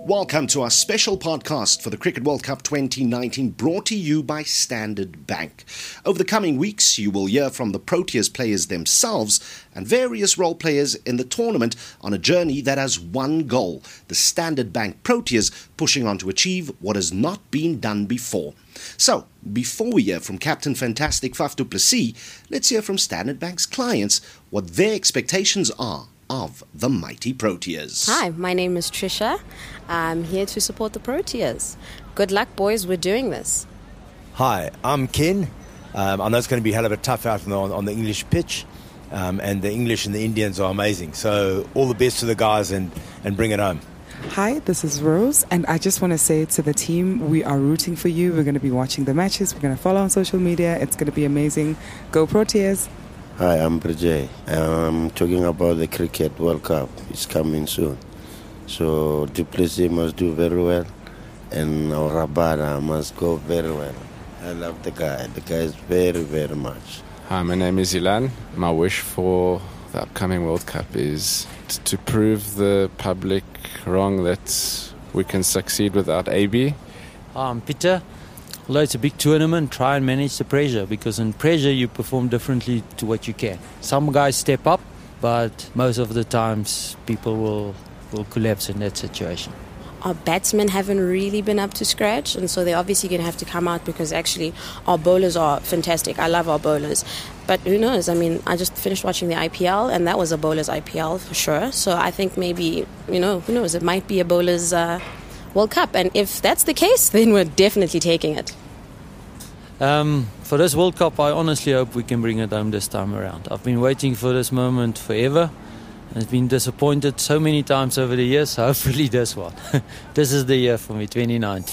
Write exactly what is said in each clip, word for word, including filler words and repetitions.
Welcome to our special podcast for the Cricket World Cup twenty nineteen, brought to you by Standard Bank. Over the coming weeks, you will hear from the Proteas players themselves and various role players in the tournament on a journey that has one goal: the Standard Bank Proteas pushing on to achieve what has not been done before. So, before we hear from Captain Fantastic Faf du Plessis, let's hear from Standard Bank's clients what their expectations are of the mighty Proteas. Hi, my name is Trisha. I'm here to support the Proteas. Good luck, boys. We're doing this. Hi, I'm Ken. Um, I know it's going to be a hell of a tough out on the, on the English pitch, um, and the English and the Indians are amazing. So all the best to the guys and, and bring it home. Hi, this is Rose, and I just want to say to the team, we are rooting for you. We're going to be watching the matches. We're going to follow on social media. It's going to be amazing. Go Proteas! Hi, I'm Brajay. I'm talking about the Cricket World Cup. It's coming soon. So du Plessis must do very well, and our Rabada must go very well. I love the guy. The guy is very, very much. Hi, my name is Ilan. My wish for the upcoming World Cup is t- to prove the public wrong that we can succeed without A B. I'm Peter. Although it's a big tournament, try and manage the pressure, because in pressure you perform differently to what you can. Some guys step up, but most of the times people will, will collapse in that situation. Our batsmen haven't really been up to scratch, and so they're obviously going to have to come out, because actually our bowlers are fantastic. I love our bowlers. But who knows? I mean, I just finished watching the I P L, and that was a bowler's I P L for sure. So I think maybe, you know, who knows? It might be a bowler's uh, World Cup. And if that's the case, then we're definitely taking it. Um, for this World Cup, I honestly hope we can bring it home this time around. I've been waiting for this moment forever. I've been disappointed so many times over the years, so hopefully this one. This is the year for me, twenty nineteen.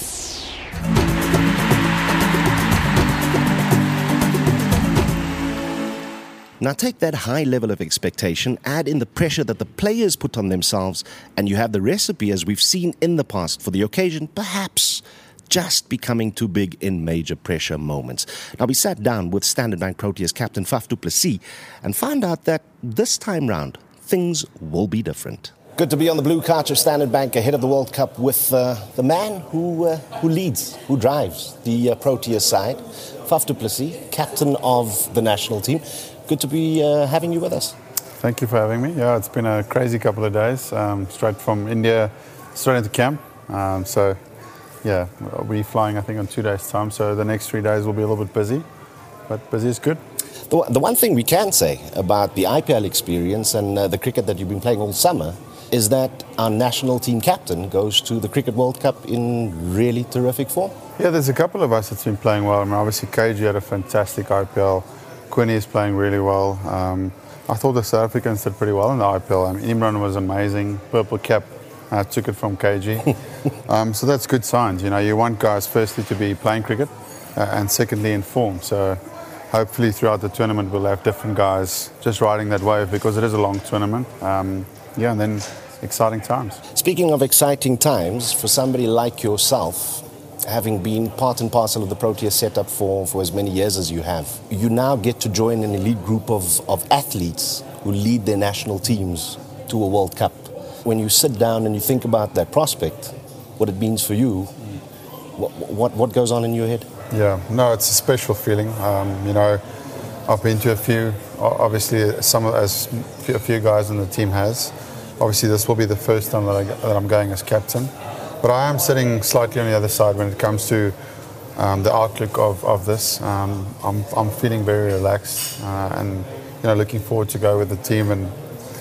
Now take that high level of expectation, add in the pressure that the players put on themselves, and you have the recipe as we've seen in the past for the occasion, perhaps just becoming too big in major pressure moments. Now, we sat down with Standard Bank Proteas captain Faf du Plessis and found out that this time round, things will be different. Good to be on the blue couch of Standard Bank ahead of the World Cup with uh, the man who uh, who leads, who drives the uh, Proteas side, Faf du Plessis, captain of the national team. Good to be uh, having you with us. Thank you for having me. Yeah, it's been a crazy couple of days, um, straight from India, straight into camp. Um, so, yeah, we're flying, I think, on two days' time. So the next three days will be a little bit busy, but busy is good. The, the one thing we can say about the I P L experience and uh, the cricket that you've been playing all summer is that our national team captain goes to the Cricket World Cup in really terrific form. Yeah, there's a couple of us that's been playing well. I mean, obviously, K G had a fantastic I P L. Quinny is playing really well. Um, I thought the South Africans did pretty well in the I P L. I mean, Imran was amazing. Purple cap, uh, took it from K G. um, so that's good signs. You know, you want guys firstly to be playing cricket uh, and secondly in form. So hopefully throughout the tournament we'll have different guys just riding that wave, because it is a long tournament. Um, yeah, and then exciting times. Speaking of exciting times, for somebody like yourself, having been part and parcel of the Proteas setup for, for as many years as you have, you now get to join an elite group of, of athletes who lead their national teams to a World Cup. When you sit down and you think about that prospect, what it means for you, what, what, what goes on in your head? Yeah, no, it's a special feeling. Um, you know, I've been to a few, obviously some as a few guys on the team has. Obviously this will be the first time that, I, that I'm going as captain. But I am sitting slightly on the other side when it comes to um, the outlook of, of this. Um, I'm, I'm feeling very relaxed uh, and, you know, looking forward to go with the team and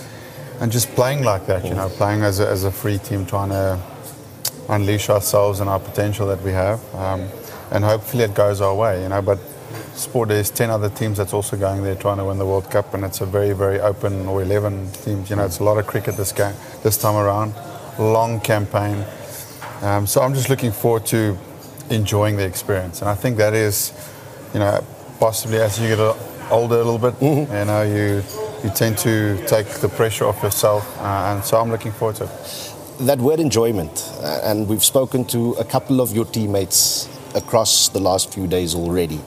and just playing like that, you know, playing as a, as a free team, trying to unleash ourselves and our potential that we have. Um, and hopefully it goes our way, you know. But sport, there's ten other teams that's also going there trying to win the World Cup, and it's a very, very open, or eleven teams. You know, it's a lot of cricket this game, this time around. Long campaign. Um, so I'm just looking forward to enjoying the experience, and I think that is, you know, possibly as you get older a little bit, mm-hmm. you know, you you tend to take the pressure off yourself, uh, and so I'm looking forward to it. That word enjoyment, uh, and we've spoken to a couple of your teammates across the last few days already,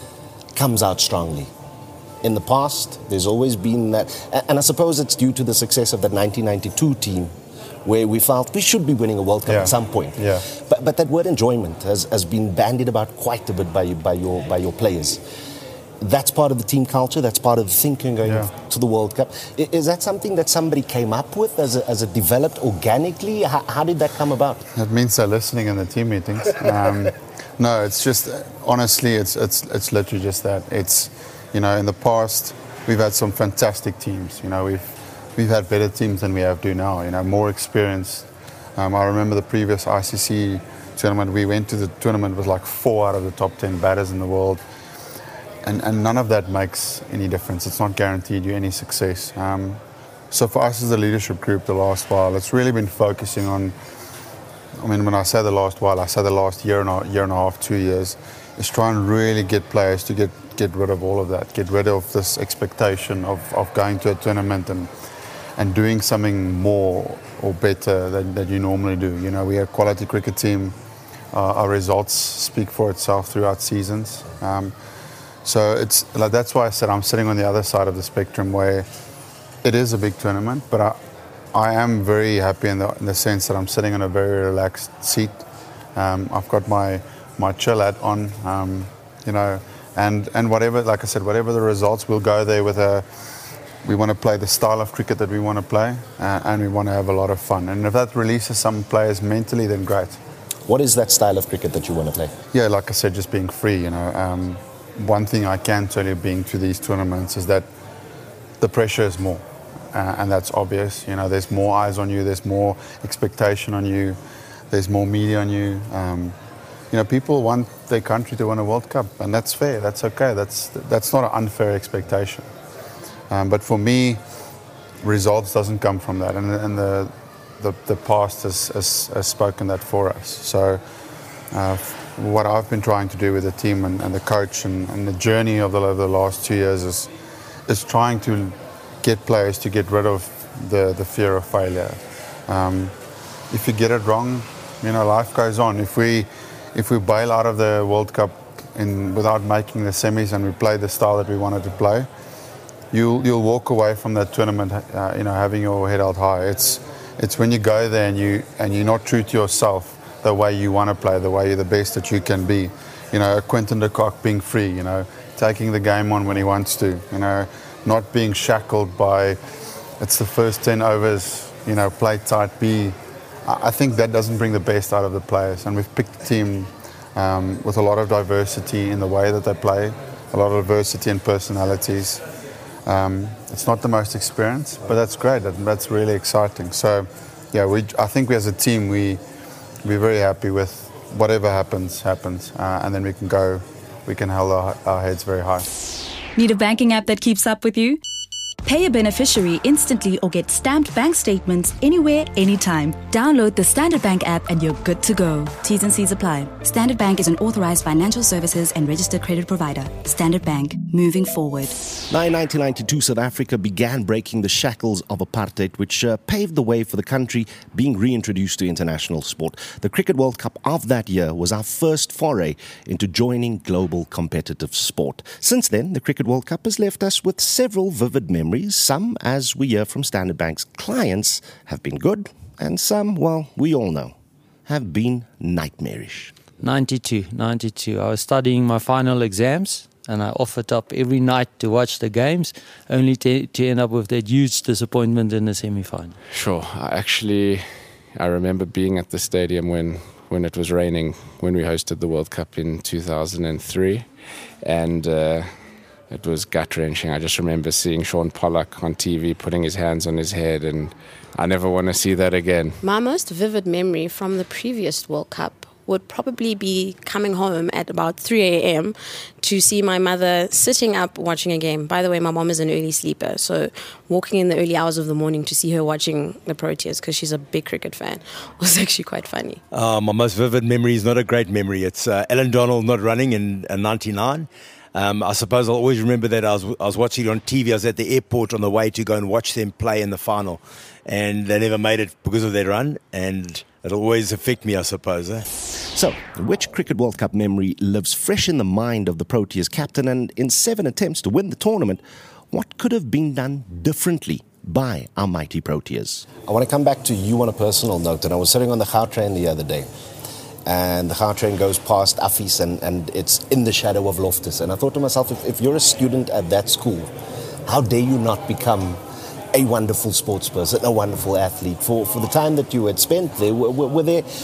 comes out strongly. In the past, there's always been that, and I suppose it's due to the success of that nineteen ninety-two team, where we felt we should be winning a World Cup Yeah. at some point. Yeah. But, but that word enjoyment has, has been bandied about quite a bit by, by, your, by your players. That's part of the team culture, that's part of the thinking going Yeah. to the World Cup. I- Is that something that somebody came up with as, a, as it developed organically? How, how did that come about? That means they're listening in the team meetings. Um, no, it's just, honestly, it's, it's, it's literally just that. It's, you know, in the past, we've had some fantastic teams. You know, we've, we've had better teams than we have do now, you know, more experience. Um, I remember the previous I C C tournament, we went to the tournament with like four out of the top ten batters in the world. And, and none of that makes any difference. It's not guaranteed you any success. Um, so for us as a leadership group the last while, it's really been focusing on, I mean, when I say the last while, I say the last year and a, year and a half, two years, is try and really get players to get, get rid of all of that, get rid of this expectation of, of going to a tournament and, and doing something more or better than, than you normally do. You know, we are a quality cricket team. Uh, our results speak for itself throughout seasons. Um, So it's like that's why I said I'm sitting on the other side of the spectrum where it is a big tournament, but I, I am very happy in the, in the sense that I'm sitting in a very relaxed seat. Um, I've got my my chill hat on, um, you know, and and whatever, like I said, whatever the results, we'll go there with a. We want to play the style of cricket that we want to play, uh, and we want to have a lot of fun. And if that releases some players mentally, then great. What is that style of cricket that you want to play? Yeah, like I said, just being free, you know. Um, One thing I can tell you being to these tournaments is that the pressure is more, uh, and that's obvious. You know, there's more eyes on you, there's more expectation on you, there's more media on you. Um, you know, people want their country to win a World Cup, and that's fair, that's okay, that's that's not an unfair expectation. Um, but for me, results doesn't come from that, and, and the, the the past has, has, has spoken that for us. So. Uh, what I've been trying to do with the team and, and the coach and, and the journey of the, over the last two years is is trying to get players to get rid of the, the fear of failure. Um, if you get it wrong, you know, life goes on. If we if we bail out of the World Cup in, without making the semis and we play the style that we wanted to play, you'll you'll walk away from that tournament, uh, you know, having your head held high. It's it's when you go there and you and you're not true to yourself, the way you want to play, the way you're the best that you can be. You know, Quinton de Kock being free, you know, taking the game on when he wants to, you know, not being shackled by, it's the first ten overs, you know, play tight, be. I think that doesn't bring the best out of the players. And we've picked a team um, with a lot of diversity in the way that they play, a lot of diversity in personalities. Um, it's not the most experienced, but that's great. That, that's really exciting. So, yeah, we. I think we as a team, we, we're very happy with whatever happens, happens, uh, and then we can go, we can hold our, our heads very high. Need a banking app that keeps up with you? Pay a beneficiary instantly or get stamped bank statements anywhere, anytime. Download the Standard Bank app and you're good to go. T's and C's apply. Standard Bank is an authorized financial services and registered credit provider. Standard Bank, moving forward. Now, in nineteen ninety-two, South Africa began breaking the shackles of apartheid, which uh, paved the way for the country being reintroduced to international sport. The Cricket World Cup of that year was our first foray into joining global competitive sport. Since then, the Cricket World Cup has left us with several vivid memories. Some, as we hear from Standard Bank's clients, have been good, and some, well, we all know, have been nightmarish. ninety-two, ninety-two. I was studying my final exams and I offered up every night to watch the games, only to, to end up with that huge disappointment in the semi-final. Sure. I actually, I remember being at the stadium when, when it was raining, when we hosted the World Cup in two thousand three. And uh, it was gut-wrenching. I just remember seeing Sean Pollock on T V putting his hands on his head, and I never want to see that again. My most vivid memory from the previous World Cup would probably be coming home at about three a.m. to see my mother sitting up watching a game. By the way, my mom is an early sleeper, so walking in the early hours of the morning to see her watching the Proteas, because she's a big cricket fan, was actually quite funny. Uh, my most vivid memory is not a great memory. It's uh, Alan Donald not running in uh, ninety-nine. Um, I suppose I'll always remember that I was I was watching it on T V. I was at the airport on the way to go and watch them play in the final, and they never made it because of their run, and it'll always affect me, I suppose. Eh? So, which Cricket World Cup memory lives fresh in the mind of the Proteas captain, and in seven attempts to win the tournament, what could have been done differently by our mighty Proteas. I want to come back to you on a personal note, and I was sitting on the Gautrain the other day, and the Gautrain goes past Affies, and, and it's in the shadow of Loftus, and I thought to myself, if, if you're a student at that school, how dare you not become a wonderful sports person, a wonderful athlete? For, for the time that you had spent there, were, were, were there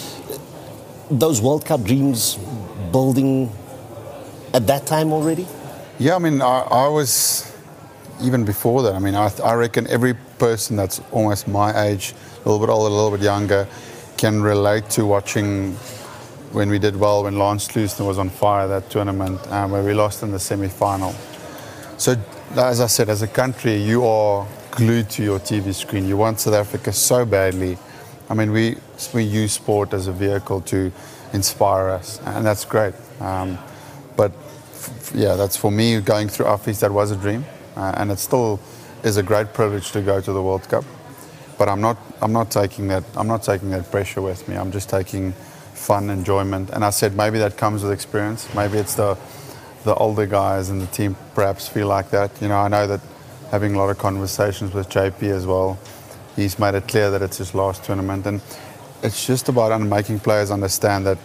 those World Cup dreams building at that time already? Yeah, I mean, I, I was... Even before that, I mean, I, I reckon every person that's almost my age, a little bit older, a little bit younger, can relate to watching when we did well, when Lance Klusener was on fire, that tournament, um, where we lost in the semi-final. So, as I said, as a country, you are glued to your T V screen. You want South Africa so badly. I mean, we, we use sport as a vehicle to inspire us, and that's great. Um, but, f- yeah, that's for me, going through Affies, that was a dream. Uh, and it still is a great privilege to go to the World Cup, but I'm not. I'm not taking that. I'm not taking that pressure with me. I'm just taking fun, enjoyment. And I said maybe that comes with experience. Maybe it's the the older guys in the team perhaps feel like that. You know, I know that having a lot of conversations with J P as well. He's made it clear that it's his last tournament, and it's just about making players understand that.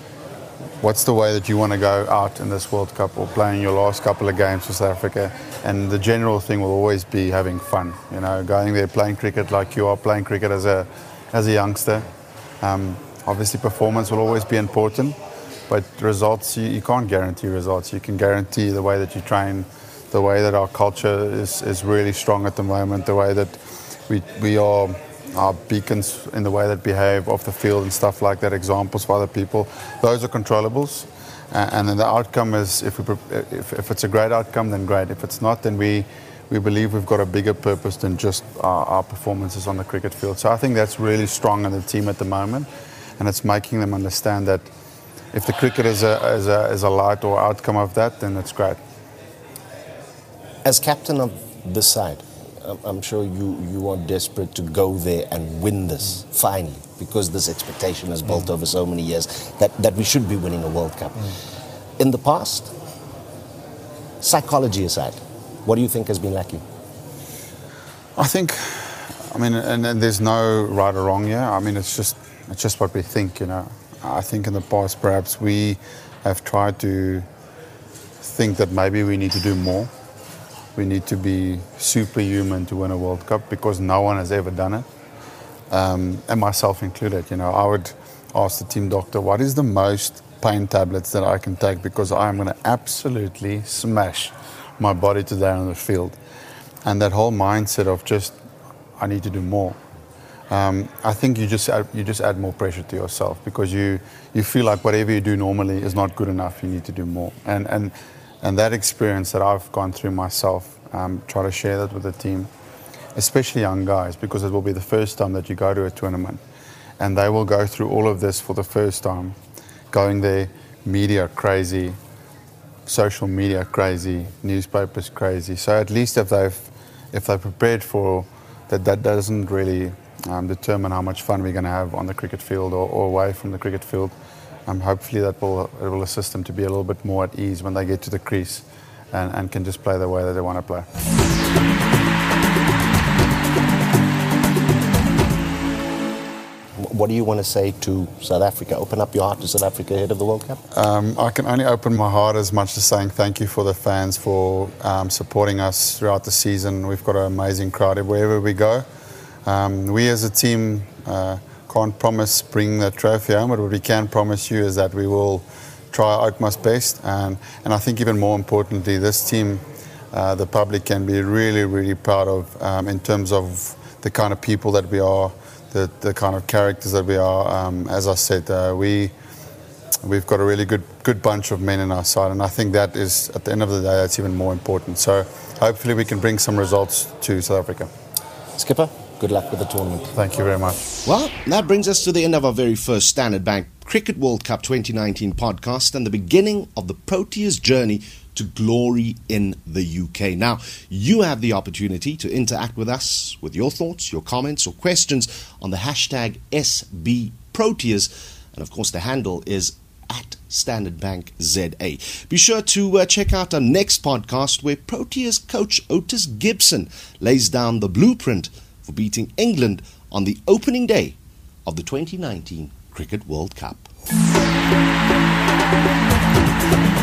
What's the way that you want to go out in this World Cup or playing your last couple of games for South Africa? And the general thing will always be having fun. You know, going there, playing cricket like you are playing cricket as a as a youngster. Um, obviously, performance will always be important, but results, you, you can't guarantee results. You can guarantee the way that you train, the way that our culture is, is really strong at the moment, the way that we we are our beacons in the way that behave off the field and stuff like that, examples for other people. Those are controllables. Uh, and then the outcome is, if, we, if, if it's a great outcome, then great. If it's not, then we, we believe we've got a bigger purpose than just our, our performances on the cricket field. So I think that's really strong in the team at the moment. And it's making them understand that if the cricket is a, is a, is a light or outcome of that, then it's great. As captain of this side, I'm sure you, you are desperate to go there and win this, mm. finally, because this expectation is built mm. over so many years that, that we should be winning a World Cup. Mm. In the past, psychology aside, what do you think has been lacking? I think, I mean, and, and there's no right or wrong here. I mean, it's just it's just what we think, you know. I think in the past, perhaps we have tried to think that maybe we need to do more. We need to be superhuman to win a World Cup because no one has ever done it, um, and myself included. You know, I would ask the team doctor, what is the most pain tablets that I can take because I'm going to absolutely smash my body today on the field. And that whole mindset of just, I need to do more. Um, I think you just add, you just add more pressure to yourself because you, you feel like whatever you do normally is not good enough. You need to do more. And and And that experience that I've gone through myself, um, try to share that with the team, especially young guys, because it will be the first time that you go to a tournament. And they will go through all of this for the first time, going there, media crazy, social media crazy, newspapers crazy. So at least if they've, if they're prepared for that, that doesn't really um, determine how much fun we're going to have on the cricket field or, or away from the cricket field. Um, hopefully that will, it will assist them to be a little bit more at ease when they get to the crease and, and can just play the way that they want to play. What do you want to say to South Africa? Open up your heart to South Africa ahead of the World Cup? Um, I can only open my heart as much as saying thank you for the fans for um, supporting us throughout the season. We've got an amazing crowd wherever we go. Um, we as a team... Uh, can't promise bringing the trophy home, but what we can promise you is that we will try our utmost best. And, and I think even more importantly, this team, uh, the public can be really, really proud of um, in terms of the kind of people that we are, the, the kind of characters that we are. Um, as I said, uh, we, we've got a really good, good bunch of men in our side, and I think that is, at the end of the day, that's even more important. So hopefully we can bring some results to South Africa. Skipper, good luck with the tournament. Thank you very much. Well, that brings us to the end of our very first Standard Bank Cricket World Cup twenty nineteen podcast and the beginning of the Proteas' journey to glory in the U K. Now, you have the opportunity to interact with us with your thoughts, your comments or questions on the hashtag S B Proteas. And of course, the handle is at Standard Bank Z A. Be sure to uh, check out our next podcast where Proteas coach Otis Gibson lays down the blueprint for beating England on the opening day of the twenty nineteen Cricket World Cup.